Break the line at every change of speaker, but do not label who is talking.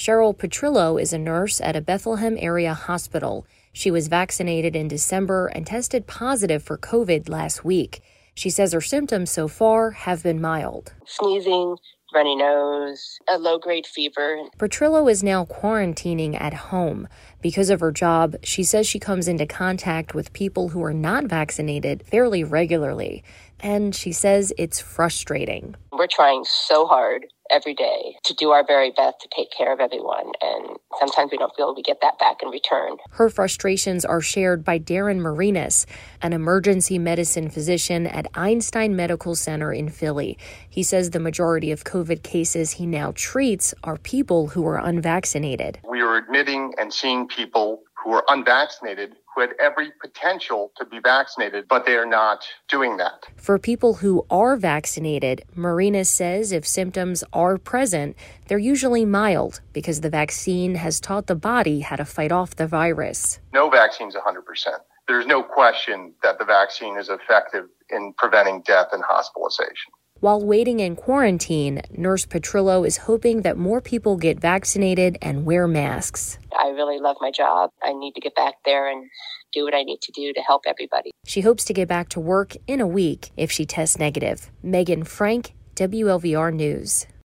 Cheryl Petrillo is a nurse at a Bethlehem area hospital. She was vaccinated in December and tested positive for COVID last week. She says her symptoms so far have been mild.
Sneezing, runny nose, a low-grade fever.
Petrillo is now quarantining at home. Because of her job, she says she comes into contact with people who are not vaccinated fairly regularly. And she says it's frustrating.
We're trying so hard every day to do our very best to take care of everyone. And sometimes we don't feel we get that back in return.
Her frustrations are shared by Darren Marinas, an emergency medicine physician at Einstein Medical Center in Philly. He says the majority of COVID cases he now treats are people who are unvaccinated.
We are admitting and seeing people who are unvaccinated who had every potential to be vaccinated, but they are not doing that.
For people who are vaccinated, Marinas says if symptoms are present, they're usually mild because the vaccine has taught the body how to fight off the virus.
No vaccine's 100%. There's no question that the vaccine is effective in preventing death and hospitalization.
While waiting in quarantine, Nurse Petrillo is hoping that more people get vaccinated and wear masks.
I really love my job. I need to get back there and do what I need to do to help everybody.
She hopes to get back to work in a week if she tests negative. Megan Frank, WLVR News.